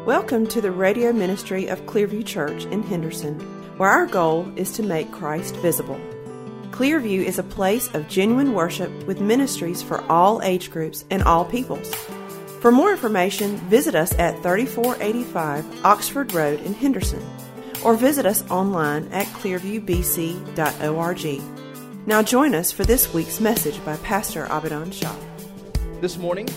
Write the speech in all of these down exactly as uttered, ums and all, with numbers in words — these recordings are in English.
Welcome to the radio ministry of Clearview Church in Henderson, where our goal is to make Christ visible. Clearview is a place of genuine worship with ministries for all age groups and all peoples. For more information, visit us at thirty-four eighty-five Oxford Road in Henderson, or visit us online at clearview b c dot org. Now join us for this week's message by Pastor Abidan Shah. This morning,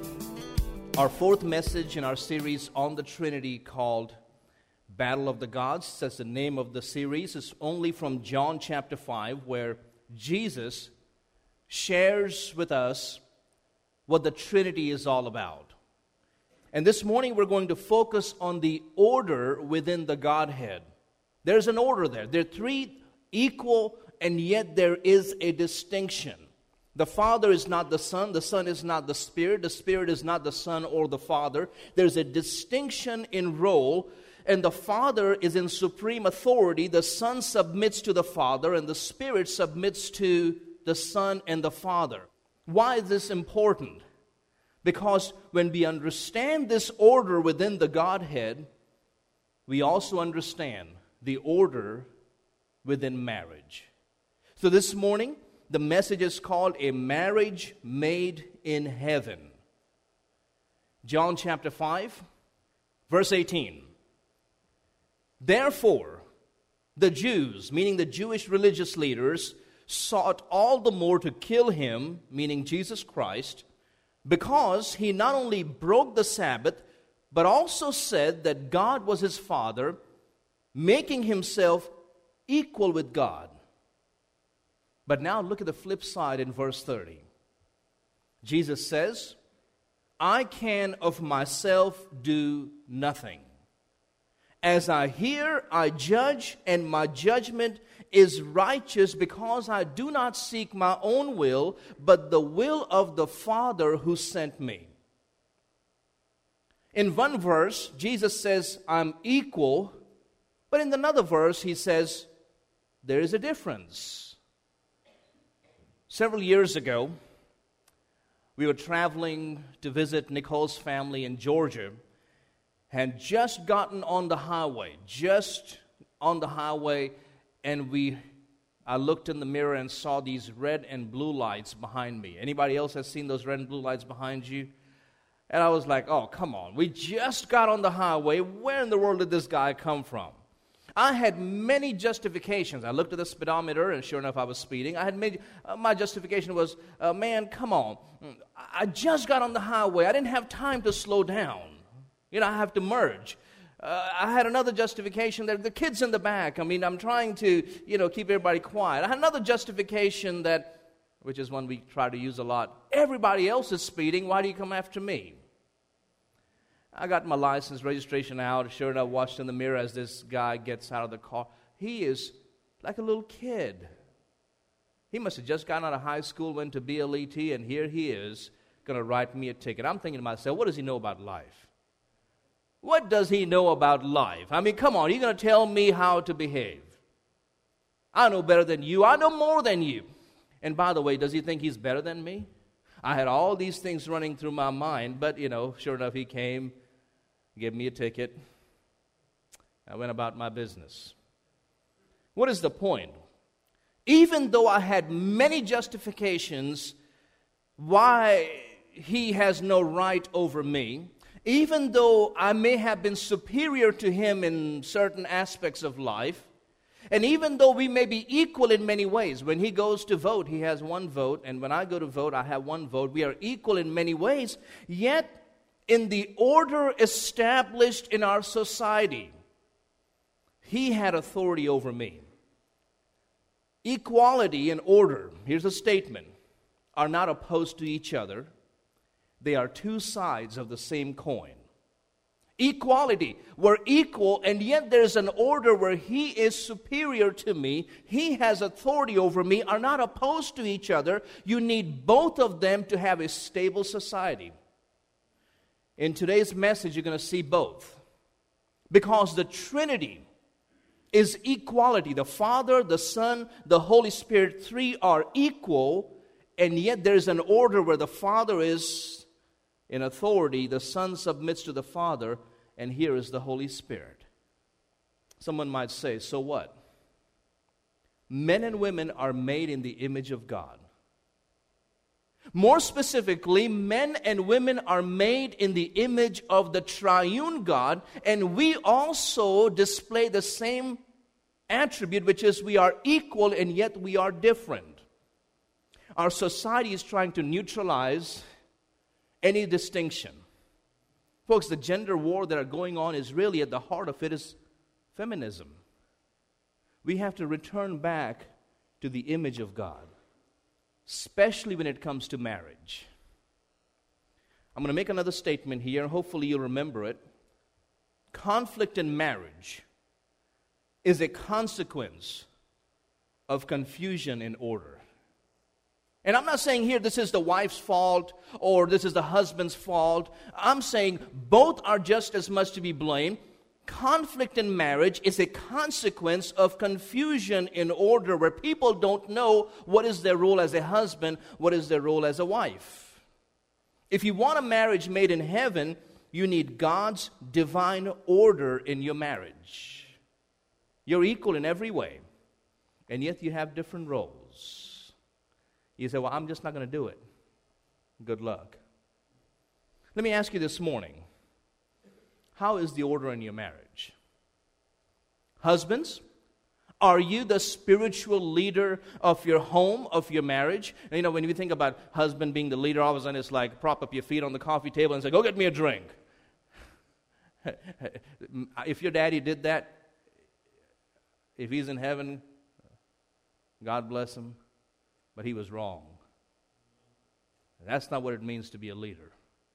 our fourth message in our series on the Trinity called Battle of the Gods. That's the name of the series. It's only from John chapter five, where Jesus shares with us what the Trinity is all about. And this morning we're going to focus on the order within the Godhead. There's an order there. There are three equal, and yet there is a distinction. The Father is not the Son, the Son is not the Spirit, the Spirit is not the Son or the Father. There's a distinction in role, and the Father is in supreme authority. The Son submits to the Father, and the Spirit submits to the Son and the Father. Why is this important? Because when we understand this order within the Godhead, we also understand the order within marriage. So this morning, the message is called A Marriage Made in Heaven. John chapter five, verse eighteen. Therefore, the Jews, meaning the Jewish religious leaders, sought all the more to kill him, meaning Jesus Christ, because he not only broke the Sabbath, but also said that God was his Father, making himself equal with God. But now look at the flip side in verse thirty. Jesus says, I can of myself do nothing. As I hear, I judge, and my judgment is righteous, because I do not seek my own will, but the will of the Father who sent me. In one verse, Jesus says, I'm equal, but in another verse, he says, there is a difference. Several years ago, we were traveling to visit Nicole's family in Georgia, and just gotten on the highway, just on the highway, and we, I looked in the mirror and saw these red and blue lights behind me. Anybody else has seen those red and blue lights behind you? And I was like, oh, come on. We just got on the highway. Where in the world did this guy come from? I had many justifications. I looked at the speedometer, and sure enough, I was speeding. I had made, uh, my justification was, uh, man, come on. I just got on the highway. I didn't have time to slow down. You know, I have to merge. Uh, I had another justification that the kids in the back. I mean, I'm trying to, you know, keep everybody quiet. I had another justification that, which is one we try to use a lot. Everybody else is speeding. Why do you come after me? I got my license registration out. Sure enough, watched in the mirror as this guy gets out of the car. He is like a little kid. He must have just gotten out of high school, went to B L E T, and here he is going to write me a ticket. I'm thinking to myself, what does he know about life? What does he know about life? I mean, come on, you're going to tell me how to behave. I know better than you. I know more than you. And by the way, does he think he's better than me? I had all these things running through my mind, but, you know, sure enough, he came, gave me a ticket. I went about my business. What is the point? Even though I had many justifications why he has no right over me, even though I may have been superior to him in certain aspects of life, and even though we may be equal in many ways, when he goes to vote, he has one vote, and when I go to vote, I have one vote. We are equal in many ways, yet in the order established in our society, he had authority over me. Equality and order, here's a statement, are not opposed to each other. They are two sides of the same coin. Equality, we're equal, and yet there's an order where he is superior to me, he has authority over me, are not opposed to each other. You need both of them to have a stable society. In today's message, you're going to see both. Because the Trinity is equality. The Father, the Son, the Holy Spirit, three are equal, and yet there's an order where the Father is in authority, the Son submits to the Father, and here is the Holy Spirit. Someone might say, so what? Men and women are made in the image of God. More specifically, men and women are made in the image of the triune God, and we also display the same attribute, which is we are equal and yet we are different. Our society is trying to neutralize any distinction. Folks, the gender war that are going on is really at the heart of it is feminism. We have to return back to the image of God, especially when it comes to marriage. I'm going to make another statement here. Hopefully you'll remember it. Conflict in marriage is a consequence of confusion in order. And I'm not saying here this is the wife's fault or this is the husband's fault. I'm saying both are just as much to be blamed. Conflict in marriage is a consequence of confusion in order, where people don't know what is their role as a husband, what is their role as a wife. If you want a marriage made in heaven, you need God's divine order in your marriage. You're equal in every way, and yet you have different roles. You say, well, I'm just not going to do it. Good luck. Let me ask you this morning. How is the order in your marriage? Husbands, are you the spiritual leader of your home, of your marriage? And you know, when you think about husband being the leader, all of a sudden it's like prop up your feet on the coffee table and say, go get me a drink. If your daddy did that, if he's in heaven, God bless him, but he was wrong. That's not what it means to be a leader.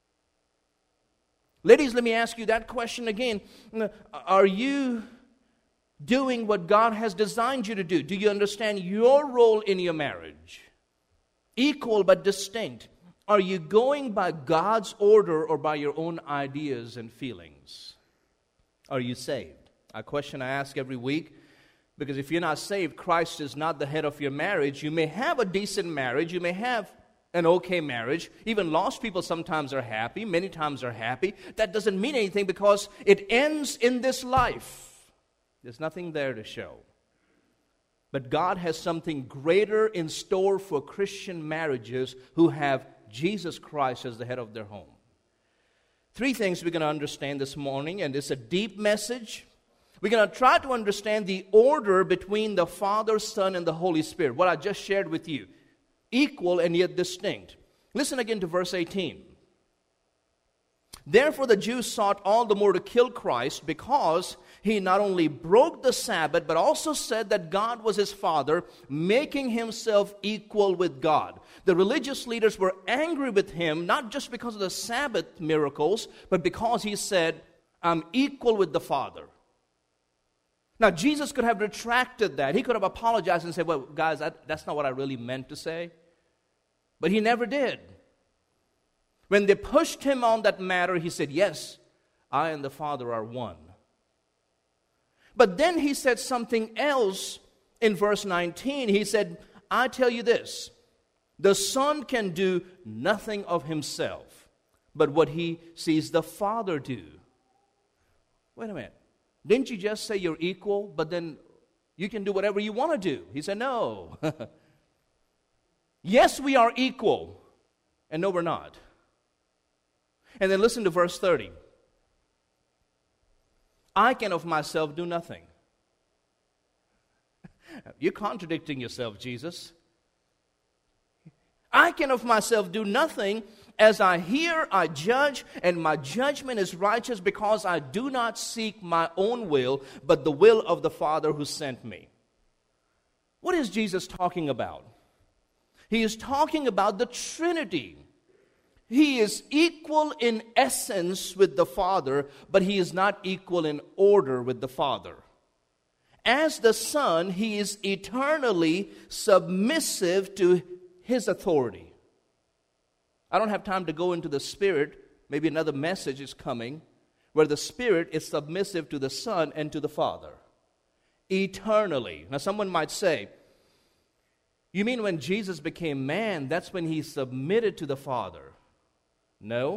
Ladies, let me ask you that question again. Are you doing what God has designed you to do? Do you understand your role in your marriage? Equal but distinct. Are you going by God's order or by your own ideas and feelings? Are you saved? A question I ask every week, because if you're not saved, Christ is not the head of your marriage. You may have a decent marriage. You may have an okay marriage. Even lost people sometimes are happy. Many times are happy. That doesn't mean anything because it ends in this life. There's nothing there to show. But God has something greater in store for Christian marriages who have Jesus Christ as the head of their home. Three things we're going to understand this morning, and it's a deep message. We're going to try to understand the order between the Father, Son, and the Holy Spirit, what I just shared with you. Equal and yet distinct. Listen again to verse eighteen. Therefore the Jews sought all the more to kill Christ, because he not only broke the Sabbath, but also said that God was his Father, making himself equal with God. The religious leaders were angry with him, not just because of the Sabbath miracles, but because he said, I'm equal with the Father. Now, Jesus could have retracted that. He could have apologized and said, well, guys, that, that's not what I really meant to say. But he never did. When they pushed him on that matter, he said, yes, I and the Father are one. But then he said something else in verse nineteen. He said, I tell you this, the Son can do nothing of himself, but what he sees the Father do. Wait a minute. Didn't you just say you're equal, but then you can do whatever you want to do? He said, no. Yes, we are equal, and no, we're not. And then listen to verse thirty. I can of myself do nothing. You're contradicting yourself, Jesus. I can of myself do nothing. As I hear, I judge, and my judgment is righteous, because I do not seek my own will, but the will of the Father who sent me. What is Jesus talking about? He is talking about the Trinity. He is equal in essence with the Father, but he is not equal in order with the Father. As the Son, he is eternally submissive to his authority. I don't have time to go into the Spirit. Maybe another message is coming where the Spirit is submissive to the Son and to the Father. Eternally. Now someone might say, you mean when Jesus became man, that's when he submitted to the Father? No.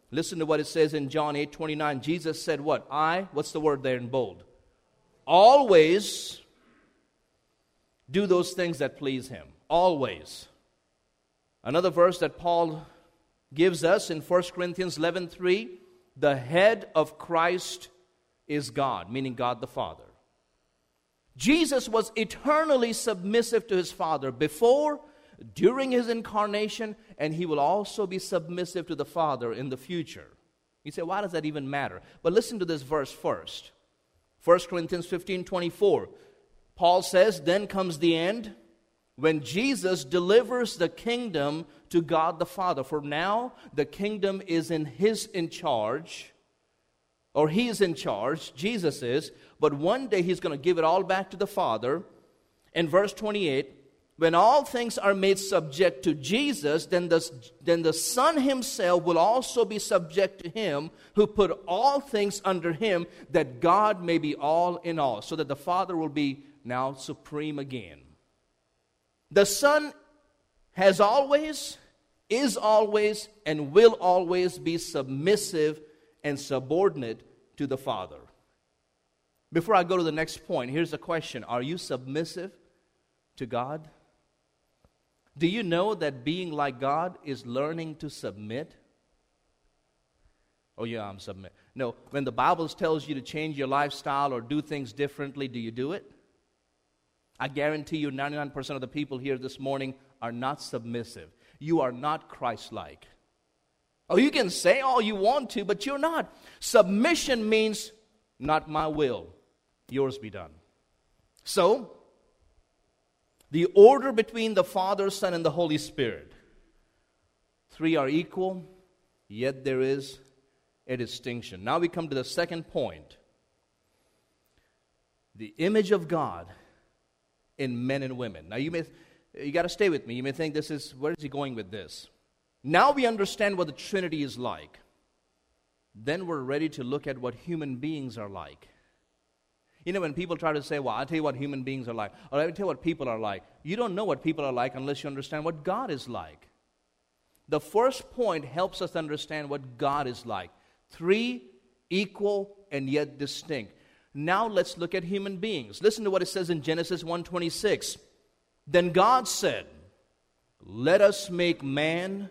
Listen to what it says in John eight twenty-nine. Jesus said what? I, what's the word there in bold? Always do those things that please Him. Always. Another verse that Paul gives us in First Corinthians eleven three, the head of Christ is God, meaning God the Father. Jesus was eternally submissive to His Father before, during His incarnation, and He will also be submissive to the Father in the future. You say, why does that even matter? But listen to this verse first. First Corinthians fifteen twenty-four. Paul says, then comes the end, when Jesus delivers the kingdom to God the Father. For now, the kingdom is in His in charge, or He is in charge, Jesus is, but one day He's going to give it all back to the Father. In verse twenty-eight, when all things are made subject to Jesus, then the, then the Son Himself will also be subject to Him who put all things under Him, that God may be all in all, so that the Father will be now supreme again. The Son has always, is always, and will always be submissive and subordinate to the Father. Before I go to the next point, here's a question. Are you submissive to God? Do you know that being like God is learning to submit? Oh yeah, I'm submit. No, when the Bible tells you to change your lifestyle or do things differently, do you do it? I guarantee you ninety-nine percent of the people here this morning are not submissive. You are not Christ-like. Oh, you can say all you want to, but you're not. Submission means, not my will, yours be done. So, the order between the Father, Son, and the Holy Spirit. Three are equal, yet there is a distinction. Now we come to the second point. The image of God in men and women. Now you may, you got to stay with me. You may think this is, where is he going with this? Now we understand what the Trinity is like. Then we're ready to look at what human beings are like. You know, when people try to say, well, I'll tell you what human beings are like, or I'll tell you what people are like, you don't know what people are like unless you understand what God is like. The first point helps us understand what God is like. Three, equal, and yet distinct. Now let's look at human beings. Listen to what it says in Genesis one twenty-six. Then God said, let us make man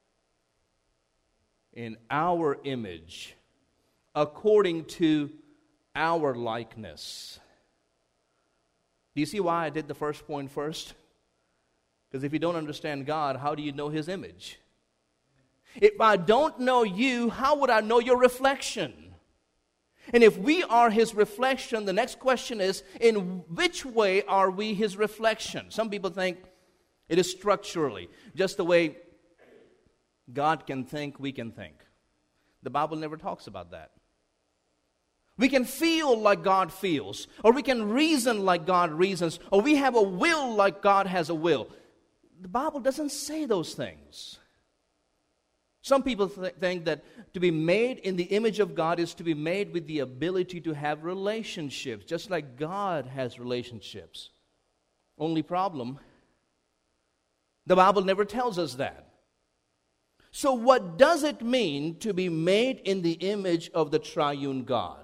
in our image, according to our likeness. Do you see why I did the first point first? Because if you don't understand God, how do you know His image? If I don't know you, how would I know your reflection? And if we are His reflection, the next question is, in which way are we His reflection? Some people think it is structurally, just the way God can think, we can think. The Bible never talks about that. We can feel like God feels, or we can reason like God reasons, or we have a will like God has a will. The Bible doesn't say those things. Some people th- think that to be made in the image of God is to be made with the ability to have relationships, just like God has relationships. Only problem, the Bible never tells us that. So what does it mean to be made in the image of the triune God?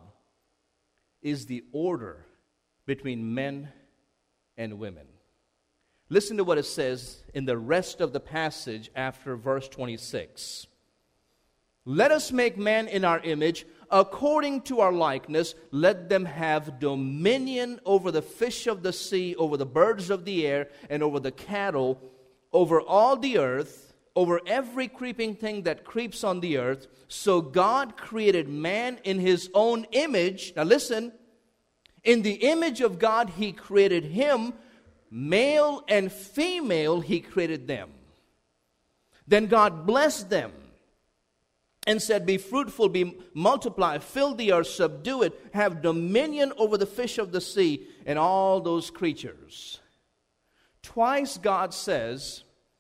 Is the order between men and women. Listen to what it says in the rest of the passage after verse twenty-six. Let us make man in our image, according to our likeness. Let them have dominion over the fish of the sea, over the birds of the air, and over the cattle, over all the earth, over every creeping thing that creeps on the earth. So God created man in His own image. Now listen, in the image of God He created him, male and female He created them. Then God blessed them and said, be fruitful, be multiply, fill the earth, subdue it, have dominion over the fish of the sea and all those creatures. Twice God says,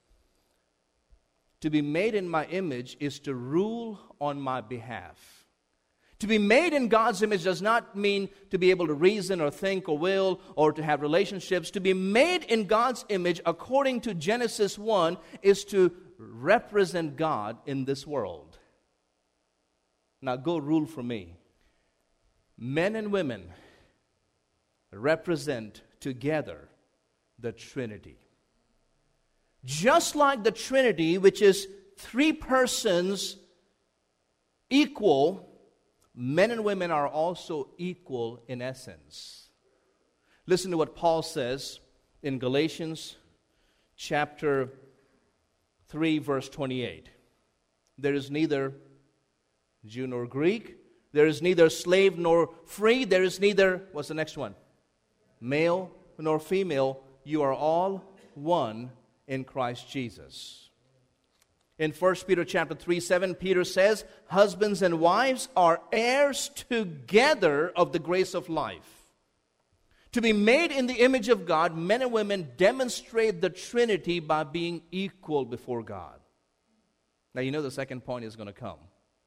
to be made in my image is to rule on my behalf. To be made in God's image does not mean to be able to reason or think or will or to have relationships. To be made in God's image, according to Genesis one, is to represent God in this world. Now go rule for me. Men and women represent together the Trinity. Just like the Trinity, which is three persons equal, men and women are also equal in essence. Listen to what Paul says in Galatians chapter three, verse twenty-eight. There is neither Jew nor Greek. There is neither slave nor free. There is neither, what's the next one? Male nor female. You are all one in Christ Jesus. In First Peter chapter three, seven, Peter says, husbands and wives are heirs together of the grace of life. To be made in the image of God, men and women demonstrate the Trinity by being equal before God. Now you know the second point is going to come.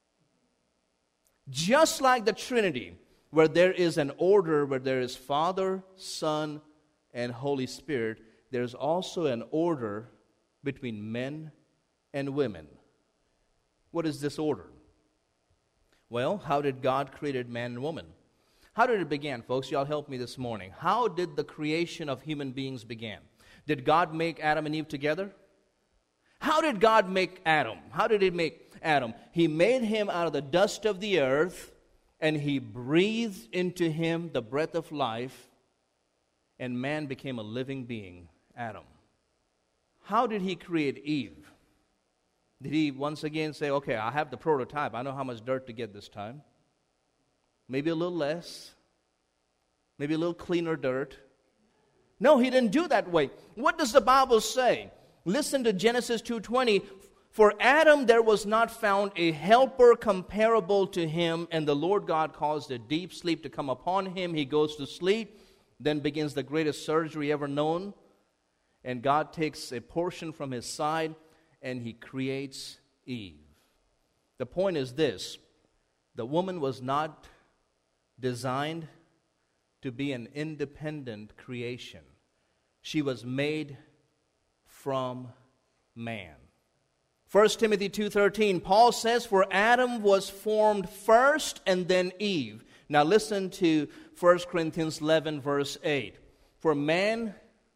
Just like the Trinity, where there is an order, where there is Father, Son, and Holy Spirit, there's also an order between men and women. What is this order? Well, how did God create man and woman? How did it begin, folks? Y'all help me this morning. How did the creation of human beings begin? Did God make Adam and Eve together? How did God make Adam? How did He make Adam? He made him out of the dust of the earth, and He breathed into him the breath of life, and man became a living being, Adam. How did He create Eve? Did He once again say, okay, I have the prototype. I know how much dirt to get this time. Maybe a little less. Maybe a little cleaner dirt. No, He didn't do that way. What does the Bible say? Listen to Genesis two twenty. For Adam there was not found a helper comparable to him, and the Lord God caused a deep sleep to come upon him. He goes to sleep, then begins the greatest surgery ever known. And God takes a portion from His side, and He creates Eve. The point is this: the woman was not designed to be an independent creation. She was made from man. First Timothy two thirteen, Paul says, for Adam was formed first and then Eve. Now listen to First Corinthians eleven verse eight. For man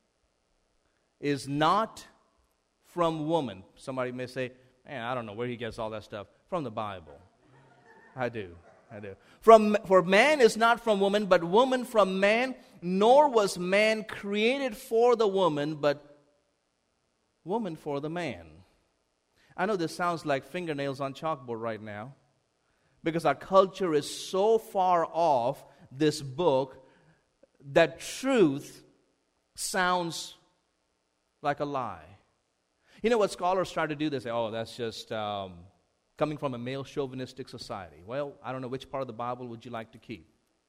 is not from woman. Somebody may say, man, I don't know where he gets all that stuff. From the Bible. I do. I do. From, for man is not from woman, but woman from man, nor was man created for the woman, but woman for the man. I know this sounds like fingernails on chalkboard right now, because our culture is so far off this book that truth sounds like a lie. You know what scholars try to do? They say, oh, that's just um, coming from a male chauvinistic society. Well, I don't know, which part of the Bible would you like to keep?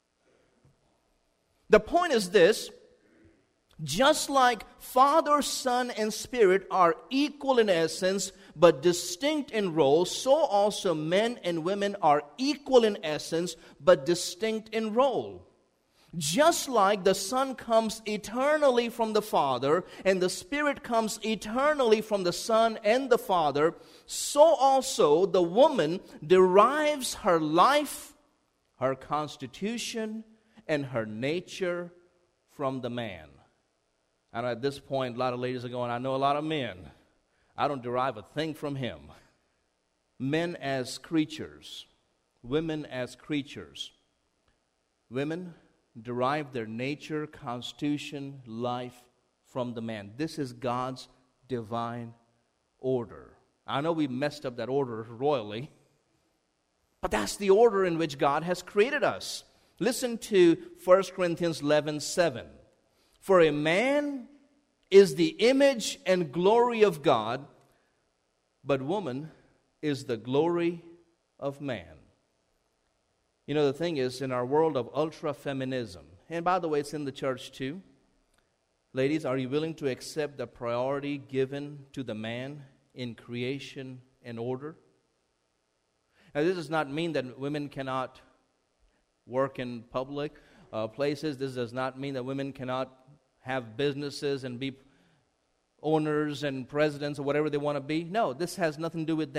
The point is this: just like Father, Son, and Spirit are equal in essence, but distinct in role, so also men and women are equal in essence, but distinct in role. Just like the Son comes eternally from the Father, and the Spirit comes eternally from the Son and the Father, so also the woman derives her life, her constitution, and her nature from the man. And at this point, a lot of ladies are going, I know a lot of men. I don't derive a thing from him. Men as creatures, women as creatures. Women derive their nature, constitution, life from the man. This is God's divine order. I know we messed up that order royally, but that's the order in which God has created us. Listen to First Corinthians eleven seven. For a man is the image and glory of God, but woman is the glory of man. You know, the thing is, in our world of ultra-feminism, and by the way, it's in the church too, ladies, are you willing to accept the priority given to the man in creation and order? Now, this does not mean that women cannot work in public uh, places. This does not mean that women cannot have businesses and be owners and presidents or whatever they want to be. No, this has nothing to do with that.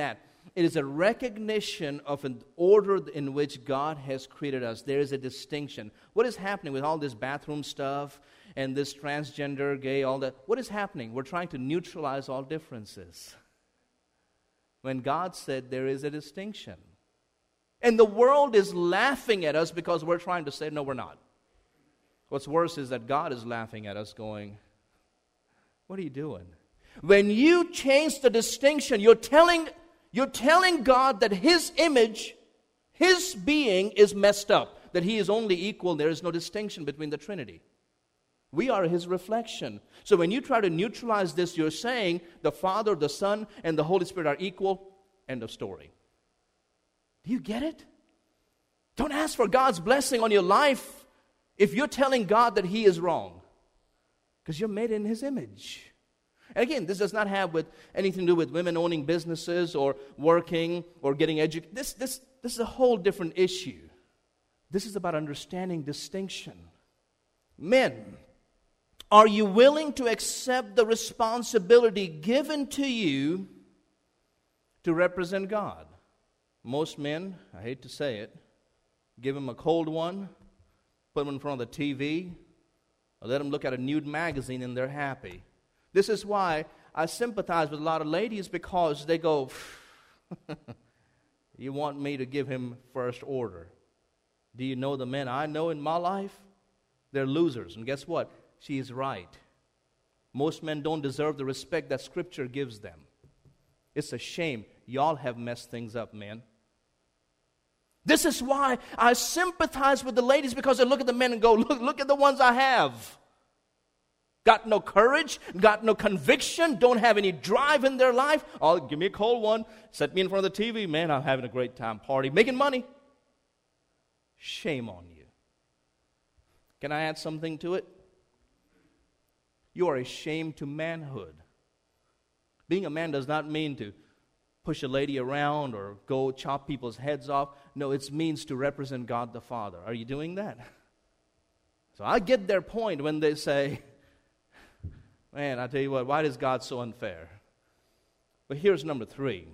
It is a recognition of an order in which God has created us. There is a distinction. What is happening with all this bathroom stuff and this transgender, gay, all that? What is happening? We're trying to neutralize all differences. When God said there is a distinction. And the world is laughing at us because we're trying to say, no, we're not. What's worse is that God is laughing at us going, what are you doing? When you change the distinction, you're telling, you're telling God that His image, His being is messed up, that He is only equal, there is no distinction between the Trinity. We are His reflection. So when you try to neutralize this, you're saying the Father, the Son, and the Holy Spirit are equal. End of story. Do you get it? Don't ask for God's blessing on your life if you're telling God that He is wrong. Because you're made in His image. And again, this does not have with anything to do with women owning businesses or working or getting educated. This, this, this is a whole different issue. This is about understanding distinction. Men, are you willing to accept the responsibility given to you to represent God? Most men, I hate to say it, give them a cold one, put them in front of the T V, or let them look at a nude magazine and they're happy. This is why I sympathize with a lot of ladies, because they go, you want me to give him first order. Do you know the men I know in my life? They're losers. And guess what? She is right. Most men don't deserve the respect that Scripture gives them. It's a shame. Y'all have messed things up, man. This is why I sympathize with the ladies, because they look at the men and go, look, look at the ones I have. Got no courage, got no conviction, don't have any drive in their life. Oh, give me a cold one, set me in front of the T V. Man, I'm having a great time, party, making money. Shame on you. Can I add something to it? You are a shame to manhood. Being a man does not mean to push a lady around or go chop people's heads off. No, it means to represent God the Father. Are you doing that? So I get their point when they say, man, I tell you what, why is God so unfair? But here's number three.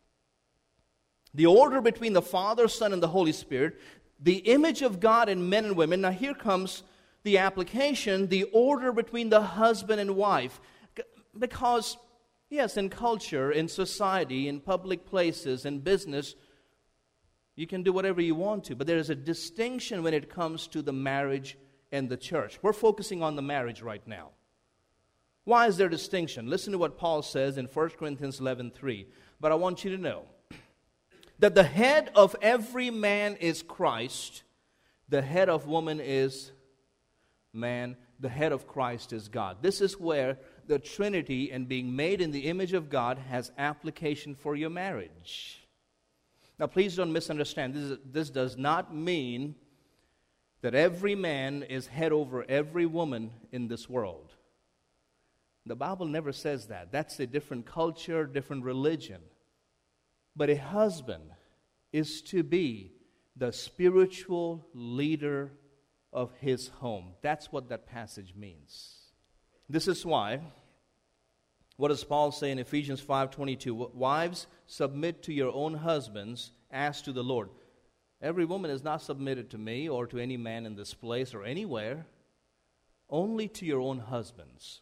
The order between the Father, Son, and the Holy Spirit, the image of God in men and women. Now here comes the application, the order between the husband and wife. Because, yes, in culture, in society, in public places, in business, you can do whatever you want to. But there is a distinction when it comes to the marriage and the church. We're focusing on the marriage right now. Why is there distinction? Listen to what Paul says in First Corinthians eleven three. But I want you to know that the head of every man is Christ. The head of woman is man. The head of Christ is God. This is where the Trinity and being made in the image of God has application for your marriage. Now, please don't misunderstand. This, is, this does not mean that every man is head over every woman in this world. The Bible never says that. That's a different culture, different religion. But a husband is to be the spiritual leader of his home. That's what that passage means. This is why, what does Paul say in Ephesians five twenty-two? Wives, submit to your own husbands as to the Lord. Every woman is not submitted to me or to any man in this place or anywhere. Only to your own husbands.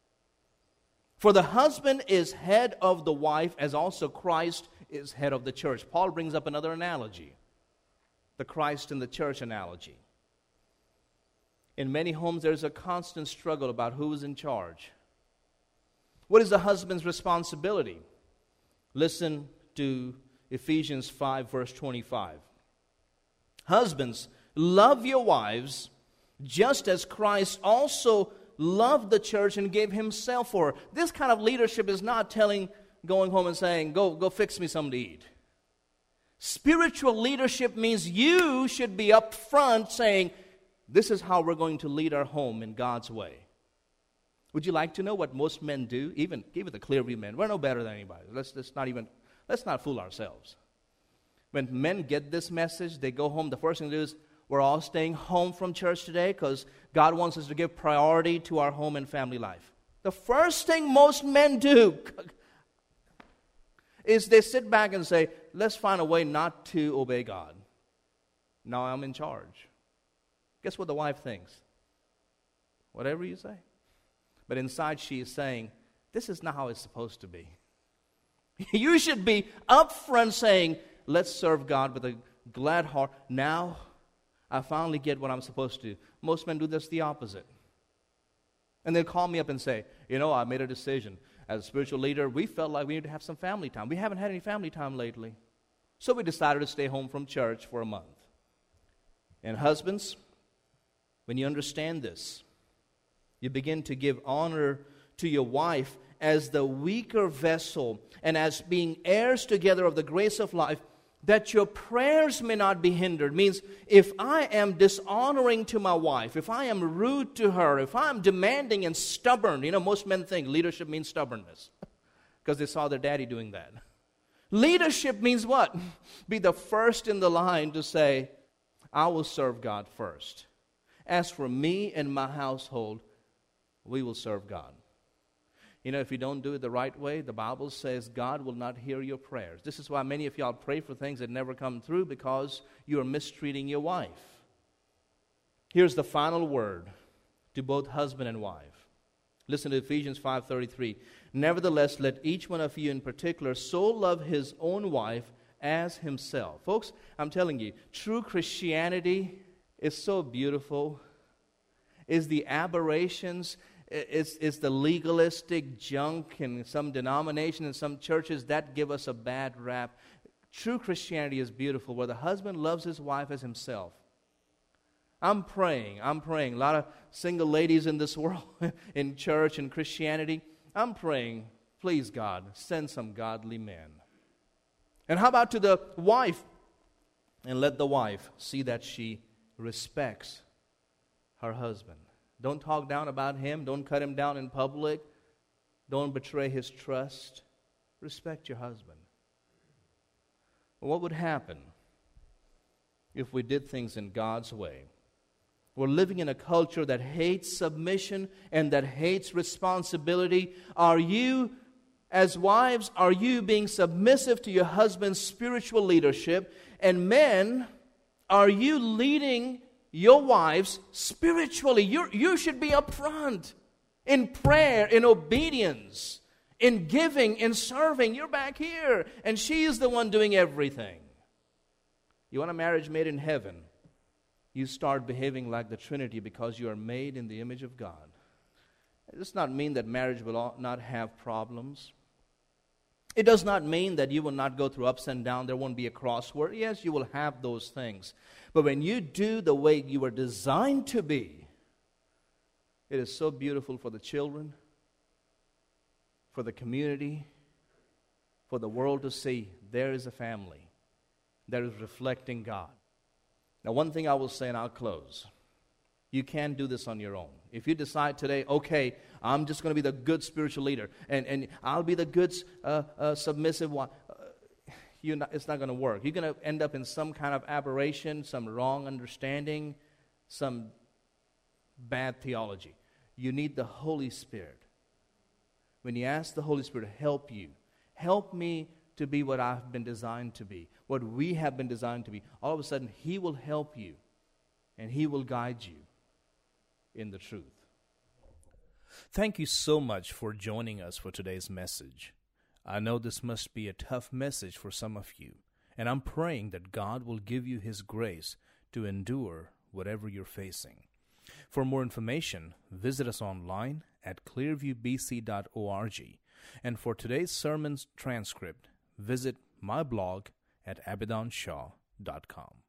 For the husband is head of the wife, as also Christ is head of the church. Paul brings up another analogy, the Christ and the church analogy. In many homes, there's a constant struggle about who is in charge. What is the husband's responsibility? Listen to Ephesians five, verse twenty-five. Husbands, love your wives, just as Christ also loved the church and gave himself for her. This kind of leadership is not telling, going home and saying, go, go fix me something to eat. Spiritual leadership means you should be up front saying, this is how we're going to lead our home in God's way. Would you like to know what most men do? Even, even the Clearview men. We're no better than anybody. Let's, let's not even, let's not fool ourselves. When men get this message, they go home, the first thing they do is, we're all staying home from church today because God wants us to give priority to our home and family life. The first thing most men do is they sit back and say, let's find a way not to obey God. Now I'm in charge. Guess what the wife thinks? Whatever you say. But inside she is saying, this is not how it's supposed to be. You should be upfront saying, let's serve God with a glad heart. Now I finally get what I'm supposed to do. Most men do this the opposite. And they'll call me up and say, you know, I made a decision. As a spiritual leader, we felt like we need to have some family time. We haven't had any family time lately. So we decided to stay home from church for a month. And husbands, when you understand this, you begin to give honor to your wife as the weaker vessel and as being heirs together of the grace of life, that your prayers may not be hindered. Means if I am dishonoring to my wife, if I am rude to her, if I am demanding and stubborn, you know, most men think leadership means stubbornness because they saw their daddy doing that. Leadership means what? Be the first in the line to say, I will serve God first. As for me and my household, we will serve God. You know, if you don't do it the right way, the Bible says God will not hear your prayers. This is why many of y'all pray for things that never come through, because you are mistreating your wife. Here's the final word to both husband and wife. Listen to Ephesians five thirty-three. Nevertheless, let each one of you in particular so love his own wife as himself. Folks, I'm telling you, true Christianity is so beautiful. Is the aberrations, It's, it's the legalistic junk in some denominations and some churches that give us a bad rap. True Christianity is beautiful, where the husband loves his wife as himself. I'm praying, I'm praying. A lot of single ladies in this world, in church and Christianity, I'm praying, please God, send some godly men. And how about to the wife? And let the wife see that she respects her husband. Don't talk down about him. Don't cut him down in public. Don't betray his trust. Respect your husband. What would happen if we did things in God's way? We're living in a culture that hates submission and that hates responsibility. Are you, as wives, are you being submissive to your husband's spiritual leadership? And men, are you leading your wives spiritually? You you should be upfront in prayer, in obedience, in giving, in serving. You're back here, and she is the one doing everything. You want a marriage made in heaven? You start behaving like the Trinity, because you are made in the image of God. It does not mean that marriage will not have problems. It does not mean that you will not go through ups and downs. There won't be a crossword. Yes, you will have those things. But when you do the way you were designed to be, it is so beautiful for the children, for the community, for the world to see there is a family that is reflecting God. Now, one thing I will say, and I'll close. You can't do this on your own. If you decide today, okay, I'm just going to be the good spiritual leader, and, and I'll be the good uh, uh, submissive one, uh, you're not, it's not going to work. You're going to end up in some kind of aberration, some wrong understanding, some bad theology. You need the Holy Spirit. When you ask the Holy Spirit to help you, help me to be what I've been designed to be, what we have been designed to be, all of a sudden He will help you, and He will guide you in the truth. Thank you so much for joining us for today's message. I know this must be a tough message for some of you, and I'm praying that God will give you His grace to endure whatever you're facing. For more information, visit us online at clearview b c dot org, and for today's sermon's transcript, visit my blog at abidonshaw dot com.